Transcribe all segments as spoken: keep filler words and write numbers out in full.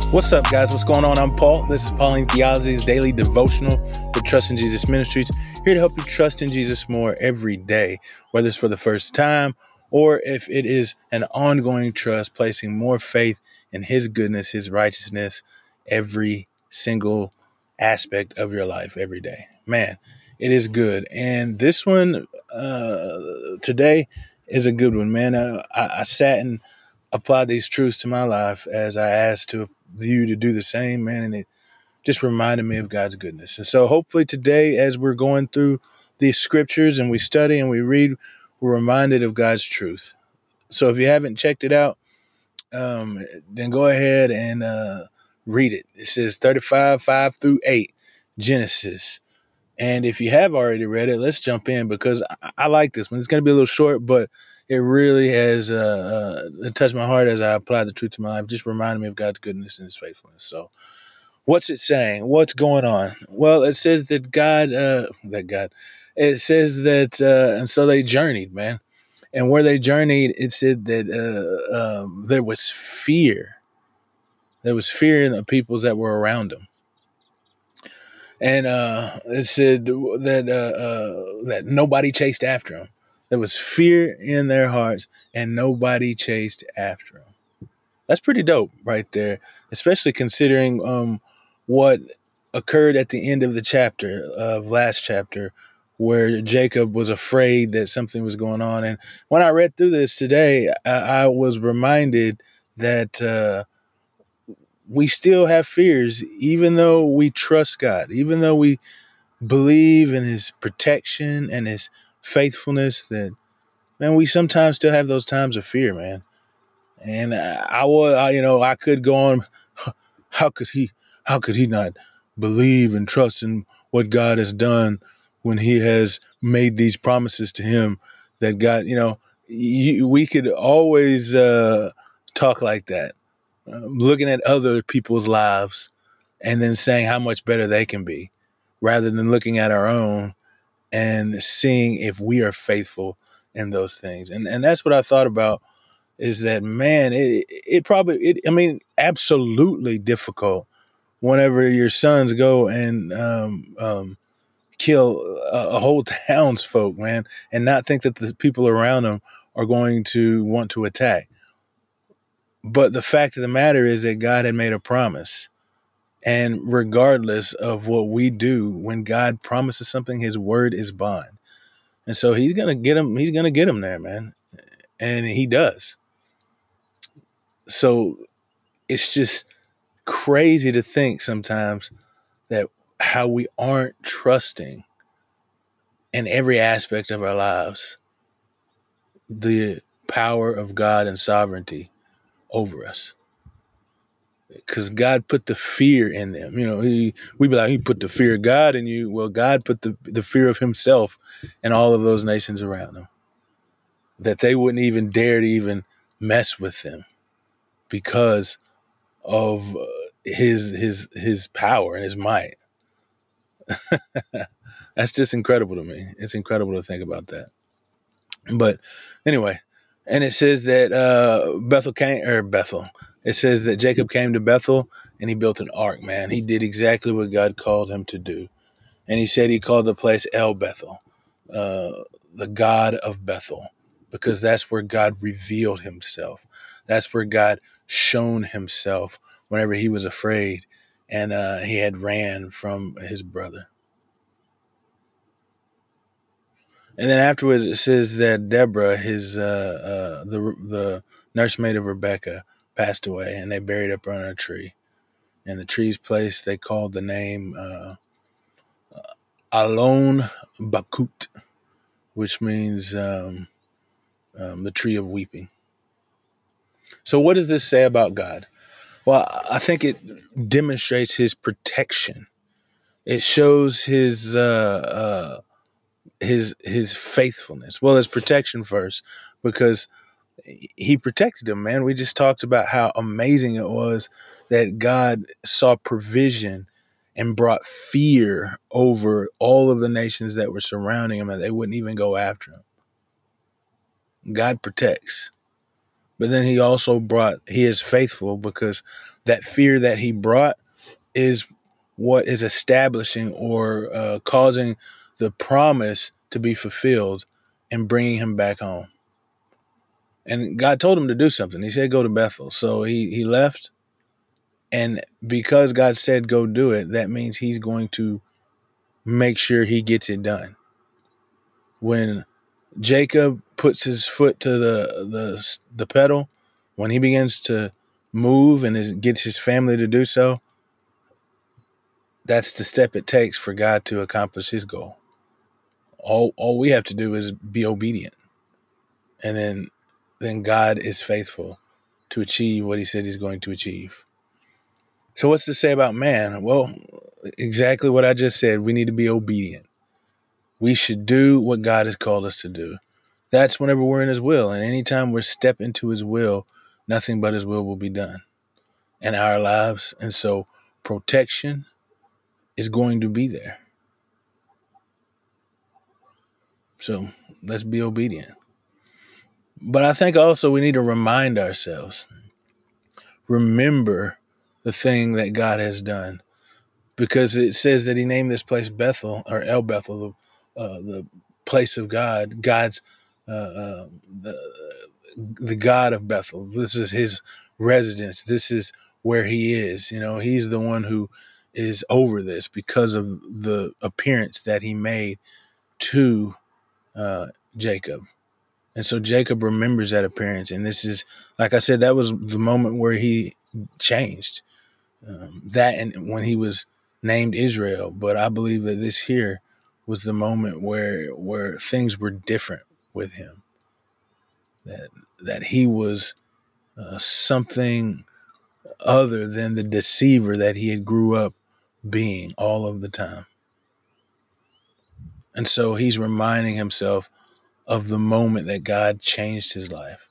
What's up, guys? What's going on? I'm Paul. This is Pauline Theology's daily devotional for Trust in Jesus Ministries, here to help you trust in Jesus more every day, whether it's for the first time or if it is an ongoing trust, placing more faith in His goodness, His righteousness, every single aspect of your life every day. Man, it is good. And this one uh, today is a good one, man. I, I, I sat and applied these truths to my life as I asked to you to do the same, man, and it just reminded me of God's goodness. And so hopefully today, as we're going through these scriptures and we study and we read, we're reminded of God's truth. So if you haven't checked it out, um, then go ahead and uh, read it. It says thirty-five, five through eight, Genesis. And if you have already read it, let's jump in because I, I like this one. It's going to be a little short, but it really has uh, uh, touched my heart as I apply the truth to my life. Just reminded me of God's goodness and His faithfulness. So, what's it saying? What's going on? Well, it says that God, uh, that God, it says that, uh, and so they journeyed, man. And where they journeyed, it said that uh, um, there was fear. There was fear in the peoples that were around them. And uh, it said that uh, uh, that nobody chased after him. There was fear in their hearts, and nobody chased after him. That's pretty dope right there, especially considering um, what occurred at the end of the chapter, of last chapter, where Jacob was afraid that something was going on. And when I read through this today, I, I was reminded that uh, we still have fears, even though we trust God, even though we believe in His protection and His faithfulness, that, man, we sometimes still have those times of fear, man. And I, I was, I, you know, I could go on. How could he, how could he not believe and trust in what God has done when He has made these promises to him that God, you know, you, we could always uh, talk like that, uh, looking at other people's lives and then saying how much better they can be, rather than looking at our own and seeing if we are faithful in those things. And and that's what I thought about, is that, man, it, it probably, it, I mean, absolutely difficult whenever your sons go and um, um, kill a, a whole town's folk, man, and not think that the people around them are going to want to attack. But the fact of the matter is that God had made a promise. And regardless of what we do, when God promises something, His word is bond. And so He's going to get him. He's going to get him there, man. And He does. So it's just crazy to think sometimes that how we aren't trusting in every aspect of our lives the power of God and sovereignty over us. Because God put the fear in them. You know, he, we be like, He put the fear of God in you. Well, God put the, the fear of Himself in all of those nations around them, that they wouldn't even dare to even mess with them because of uh, his his his power and His might. That's just incredible to me. It's incredible to think about that. But anyway, and it says that uh, Bethel came, or Bethel. It says that Jacob came to Bethel and he built an ark, man. He did exactly what God called him to do. And he said he called the place El Bethel, uh, the God of Bethel, because that's where God revealed Himself. That's where God shown Himself whenever he was afraid and uh, he had ran from his brother. And then afterwards, it says that Deborah, his uh, uh, the the nursemaid of Rebecca, passed away, and they buried her under a tree. And the tree's place they called the name uh, Alon Bakut, which means um, um, the tree of weeping. So, what does this say about God? Well, I think it demonstrates His protection. It shows His uh, uh, his his faithfulness. Well, His protection first, because He protected them, man. We just talked about how amazing it was that God saw provision and brought fear over all of the nations that were surrounding him, and they wouldn't even go after him. God protects. But then He also brought, He is faithful, because that fear that he brought is what is establishing or uh, causing the promise to be fulfilled and bringing him back home. And God told him to do something. He said, go to Bethel. So he, he left. And because God said, go do it, that means he's going to make sure he gets it done. When Jacob puts his foot to the the, the pedal, when he begins to move and is, gets his family to do so, that's the step it takes for God to accomplish his goal. All all we have to do is be obedient. And then then God is faithful to achieve what he said he's going to achieve. So what's to say about man? Well, exactly what I just said. We need to be obedient. We should do what God has called us to do. That's whenever we're in his will. And anytime we step into his will, nothing but his will will be done in our lives. And so protection is going to be there. So let's be obedient. But I think also we need to remind ourselves, remember the thing that God has done. Because it says that he named this place Bethel, or El Bethel, the, uh, the place of God, God's, uh, uh, the, the God of Bethel. This is his residence. This is where he is. You know, he's the one who is over this because of the appearance that he made to uh, Jacob. And so Jacob remembers that appearance. And this is, like I said, that was the moment where he changed. Um, that and when he was named Israel. But I believe that this here was the moment where where things were different with him. That that he was uh, something other than the deceiver that he had grew up being all of the time. And so he's reminding himself of the moment that God changed his life.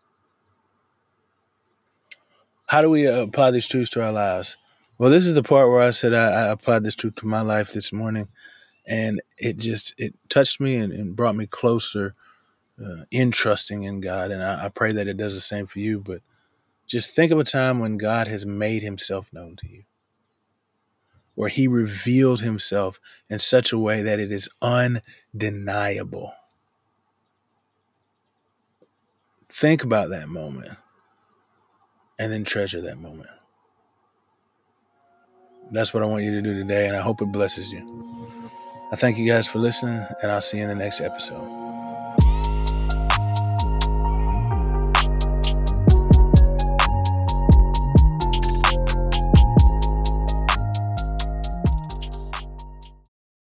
How do we uh, apply these truths to our lives? Well, this is the part where I said I, I applied this truth to my life this morning, and it just it touched me and, and brought me closer uh, in trusting in God. And I, I pray that it does the same for you. But just think of a time when God has made himself known to you, where he revealed himself in such a way that it is undeniable. Think about that moment and then treasure that moment. That's what I want you to do today, and I hope it blesses you. I thank you guys for listening, and I'll see you in the next episode.